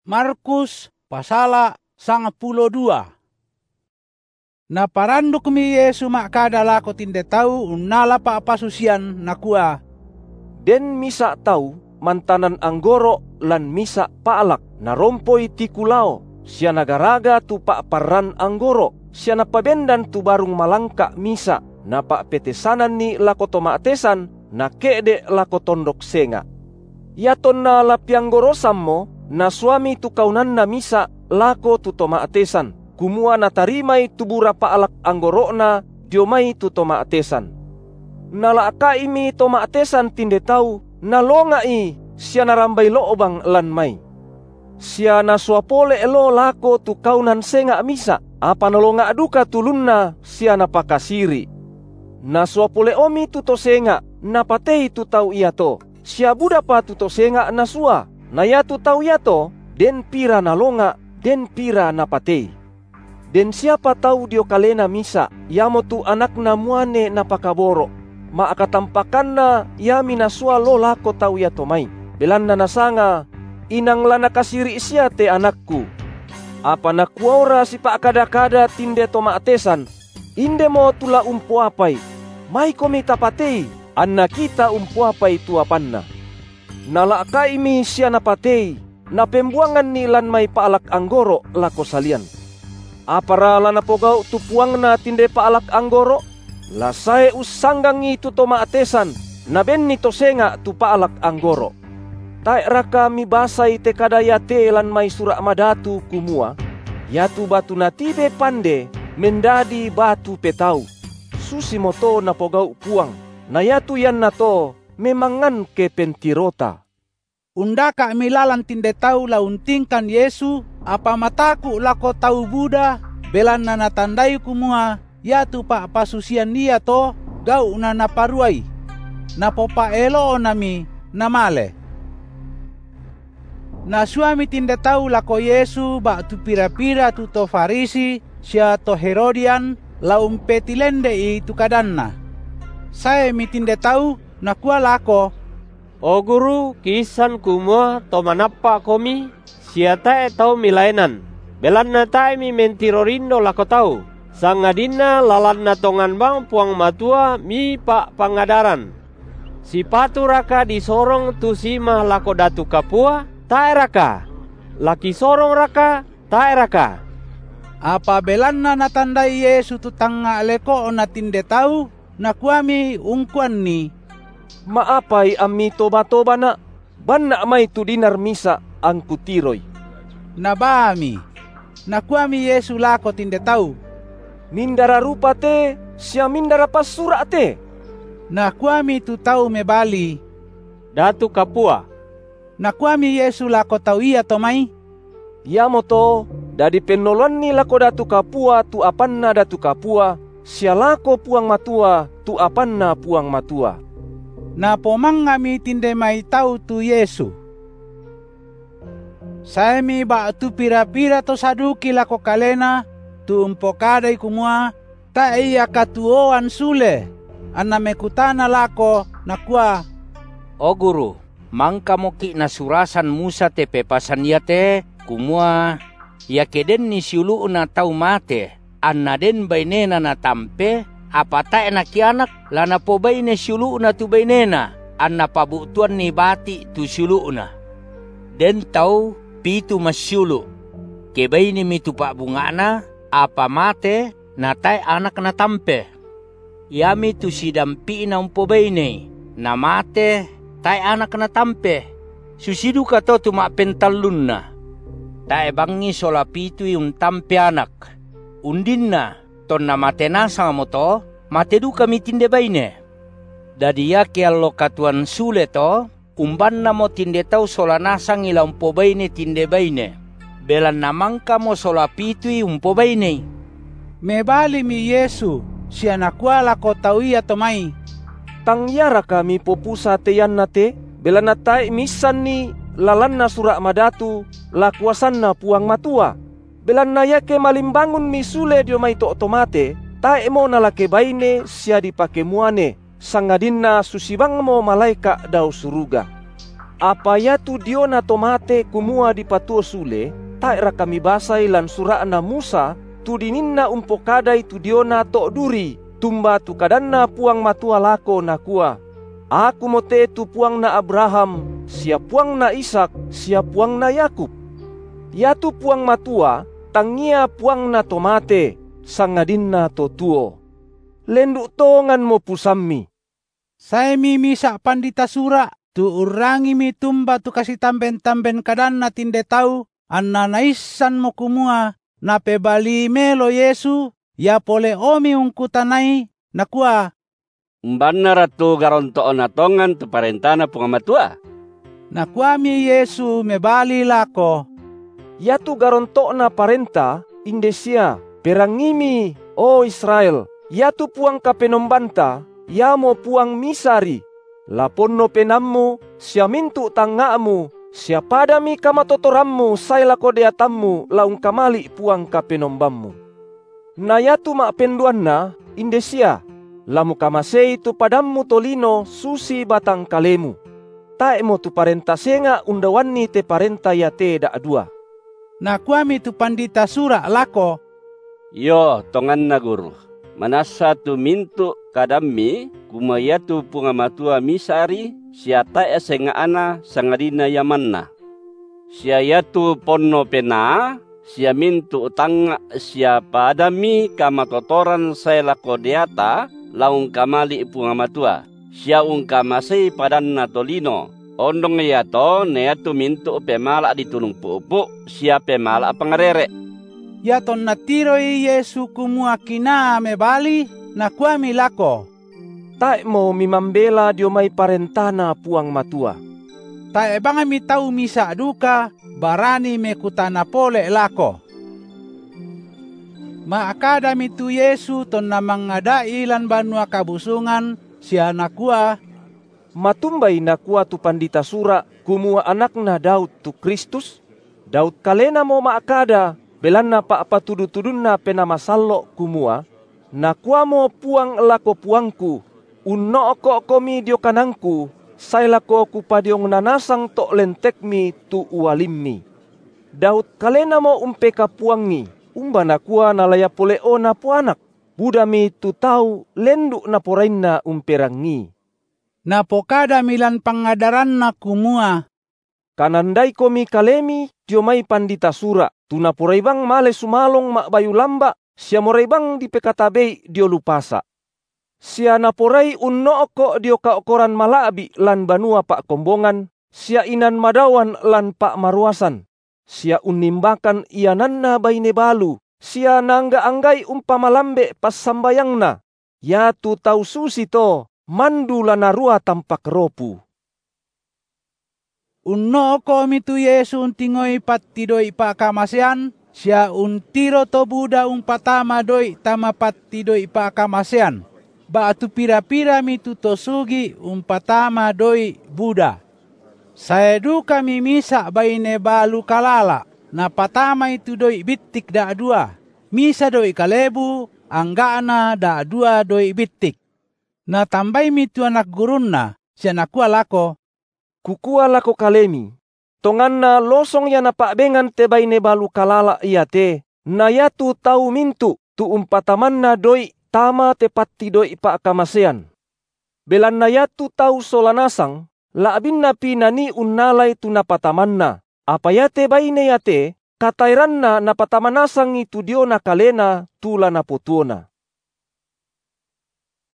Markus pasala 12. Na paranduk mi Yesu makada lako tinde tau unnala pa pasusian nakua. Den misa tau mantanan anggoro lan misa paalak narompoi ti kulao sia nagaraga tu pa parran anggoro sia napabendan tu barung malangka misa napa petesanan ni lako tomatesan na kede lako tondok senga. Yaton na lapianggoro sammo na suami tu kaunan na misa lako tu tomatesan kumua na tarimai tu bura paalak anggoro na diomai tu tomatesan. Nalaka imi tomatesan tinde tau nalongai sia narambai loobang lan mai. Sia nasuapole elo lako tu kaunan senga misa apa nolonga duka tulunna sia napakasiri. Nasuapole omi tu to senga napatei tu tau iato sia buda pa tu to senga nasua na ya tu tau iato den pira nalonga den pira napatei. Den siapa tahu dio kalena misa yamo tu anak na muane napakaboro maakatampakanna yami nasua lo lako tau iato mai belanna nasanga inang lana kasiri sia te anakku. Apa nakuora si pak kada-kada tinde tomatesan inde mo tula umpuapai mai komi tapatei anna kita umpuapai tuapanna. Nalaka imi sia napatei na pembuangan ni lan mai paalak anggoro lako salian. Apara lana pogau tu puangna tinde paalak anggoro lasae usanggangi tu tomatesan na benni to senga tu paalak anggoro. Tai raka mi basai te kadaya te lan mai surak madatu kumua yatu batu natibe pande mendadi batu petau susi moto na pogau puang na yatu yan na to memangan ke pentirota. Undaka milalan tinde tau launtingkan Yesu apa mataku lako tau Buddha belan na natandai kumua yatu pa pasusian dia to gau na naparuai na popa elo nami namale. Na suami tinde tau lako Yesu bak tu pira-pira tu to Farisi sia to Herodian laum petilende i tu kadanna. Saya mi tinde tau nakua lako, O guru kisan kumua to manappa komi sia tae tau milainan belan na tae mi mentirorindo lako tau sangadina lalan na tongan bang puang matua mi pak pangadaran si patu raka disorong tu sima lako datu kapua tae raka laki sorong raka tae raka. Apa belan na natandai Yesu tu tanga leko na tinde tau nakuami ungkuan ni. Maapai ami toba-toba na banna mai tu dinar misa ang kutiroy. Nabami nakuami Yesu lako tinde tau. Mindara rupa te sia mindara pasura te. Nakuami tu tau mebali datu kapua. Nakuami Yesu lako tau iya to mai. Ya moto dadi penolon ni lako datu kapua tu apanna datu kapua sia lako puang matua tu apanna puang matua. Na pomang ngami tinde mai tau tu Yesu. Saya mi ba tu pira-pira to saduki lako kalena tu umpokadai kumua ta iya katuoan sule anna mekutana lako nakua. O guru, mangka moki na surasan Musa te pepasan ya te kumua ya keden ni siulu na tau mate anna den bainena na tampe apa tae na kianak lana po baine siulu na tu bainena anna pabutuan ni bati tu siulu na den tau pitu masyulu ke baine mi tu pak bungana apa mate na tae anak na tampe yami tu sidampi na umpo baine na mate tae anak na tampe susidu kato tu mak pentalun na tae bangi sola pitu yung tampe anak undin na ton na mate nasa mo to mate du kami tinde baine dadi ya ke allo katuan sule to umban na mo tinde tau sola nasang ila umpo baine tinde baine belan namangka mo sola pitu umpo baine. Mebali mi Yesu sia nakua lako tau iya to mai. Tangyara kami popusa te yan nate belan na tae misan ni lalan na surak madatu lakuasan na puang matua belan na yake malimbangun mi sule dio mai to otomate tae mo nalake baine sia dipake muane sangadinna susibang mo malaika dau suruga. Apa ya tu dio na tomate kumua di patuo sule, taira kami basai lan surana Musa, tu dininna umpokadai tu dio na tok duri, tumba tu kadanna puang matua lako na kua. Aku mote tu puang na Abraham, sia puang na Ishak, sia puang na Yakub. Ya tu puang matua, tangia puang na tomate, sangadinna to tuo. Lenduk tongan mo pusammi. Saya mimisa pandita sura, tu urangi mi tumba tu kasih tamben-tamben kadanna tinde tau, anna naisan mo kumua, na pebali melo Yesu, ya pole omi ungkutanai, na kua. Mbanna ratu garontoon atongan tu parentana pungamatua. Na kua mi Yesu mebali lako. Ya tu garonto na parenta, Indonesia, perangimi, o Israel, ya tu puang kapenombanta, ya mo puang misari. Lapon no penammu, sia mintu tangamu, sia padami kamatotorammu, saila kodeatammu, laung kamali puang kapenombammu. Na ya tu mak penduan na, Indonesia, lamu kamasei tu padammu tolino, susi batang kalemu. Tae mo tu parenta senga undawani te parenta ya te da dua. Na kuami tu pandita sura lako. Yo, tongan na guru. Manasa tu mintu kadammi, kumaya tu pungamatua misari, siata esenga ana sangadina yamanna. Sia tu ponno pena, sia mintu utanga sia padami kamatotoran saya lakodeata, laung kamali pungamatua. Sia ungkamasei padanna tolino. Ondong yato neatu mintu pemala ditulung pupu, sia pemala pangarere. Yaton natiroi Yesu kumua kina mebali, na kuami lako. Tae mo mimambela dio mai parentana puang matua. Tae banga mi tau misa duka, barani me kutana pole lako. Maakada mi tu Yesu ton na mangadai lan banua kabusungan, sia nakua. Matumbai nakua tu pandita sura, kumua anakna Daud tu Kristus. Daud kalena mo maakada, belanna pa apa tudu-tudunna pena masallo kumua. Nakua mo puang lako puangku, unno ko komi dio kanangku, say lako ku padiong nanasang tok lentekmi tu uwalimmi. Daud kalena mo umpeka puangi, umba nakua nalaya poleo na puanak, budami tu tau lenduk na porainna umperangi. Na pokada milan pangadaran na kumua. Kanandai komi kalemi dio mai pandita sura, tuna poraibang male sumalong mak bayu lamba, sia moraibang di pekatabei dio lupasa. Sia naporai unno ko dio kaokoran malabi lan banua pak kombongan, sia inan madawan lan pak maruasan. Sia unimbakan iananna baine balu, sia nangga anggai umpamalambe pas sambayangna. Ya tu tau susi to, mandu lanarua tampak ropu. Unno ko mitu Yesu untingoi patti doi pakamasean, sia untiro to Buddha patama doi tama patti doi pakamasean. Batu pira-pira mitu to sugi patama doi Buddha. Saya duka mimisa baine balu kalala, na patama itu doi bitik da dua. Misa doi kalebu, anggana da dua doi bitik. Na tambai mitu anak gurunna, siya nakua lako. Kukua lako kalemi, tonganna losong ya napak bengan te baine balu kalala iya te, na ya tu tau mintu, tu umpatamanna doi tama te patti doi pak kamasean. Belan na ya tu tau solanasang, laabin na pinani unnalay tu napatamanna, apa ya te baine ya te, katairanna napatamanasang itu dio na kalena tula na putuona.